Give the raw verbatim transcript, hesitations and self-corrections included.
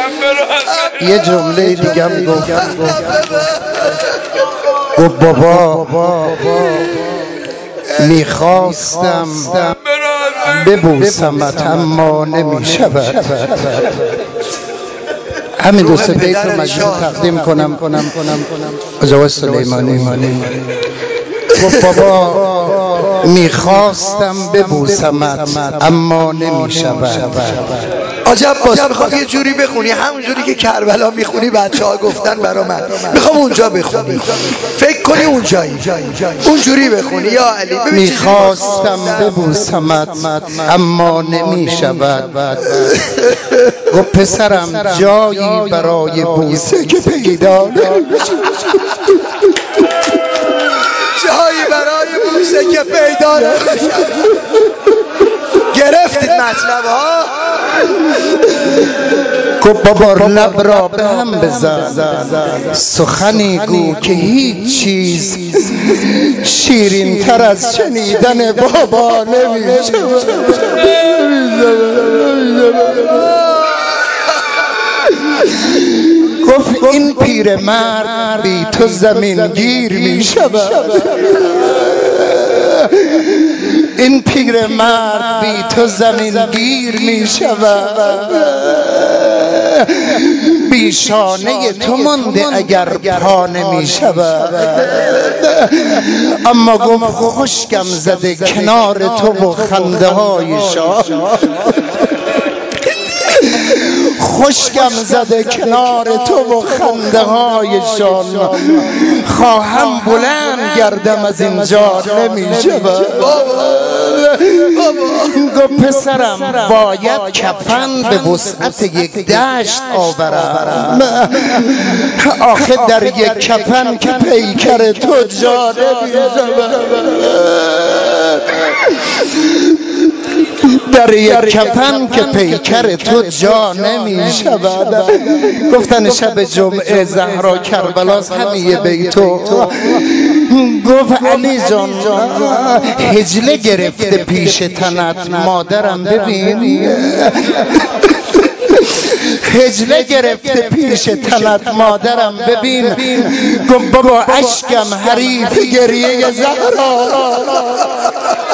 یه جمله دیگم گفت گفت بابا میخواستم ببوسمت اما نمیشود. همین دو سه بیت رو مجلس تقدیم کنم کنم کنم از آقای سلیمانی. گفت بابا میخواستم ببوسمت اما نمیشود. عجب باز میخوام یه جوری بخونی همون جوری که کربلا میخونی بچه ها گفتن برا من، میخوام اونجا بخونی، فکر کنی اونجایی اونجوری بخونی. یا علی میخواستم ببوسمت اما نمیشود. گفت پسرم جایی برای بوسه که پیدا جایی برای بوسه که پیدا نمیشود. گرفتید مطلب ها. گفت بابا لب را به هم بزن، سخنی گو که هیچ چیز شیرین تر از شنیدن بابا نمیشود. گفت این پیر مرد بی تو زمین گیر می شود. این پیر مرد بی تو زمین گیر می شود. بیشانه تو مانده اگر پا نمی شود. اما گفت خشکم زده کنار تو و خنده هایشان، خشکم زده کنار تو و خنده هایشان. خواهم بلند گردم از اینجا نمی شود. گفت پسرم باید کفن به وسعت یک دشت آورم. آخه در یک کفن که پیکر تو جا نمی شود. در یک کفن که پیکر تو جا نمی شود. گفتن شب جمعه زهرا کربلاس همیه بیتو. گفت علی جان هجله گرفته پیش تنت مادرم ببین، هجله گرفته پیش تنت مادرم ببین. گفت بابا اشکم حریف گریه زهرا.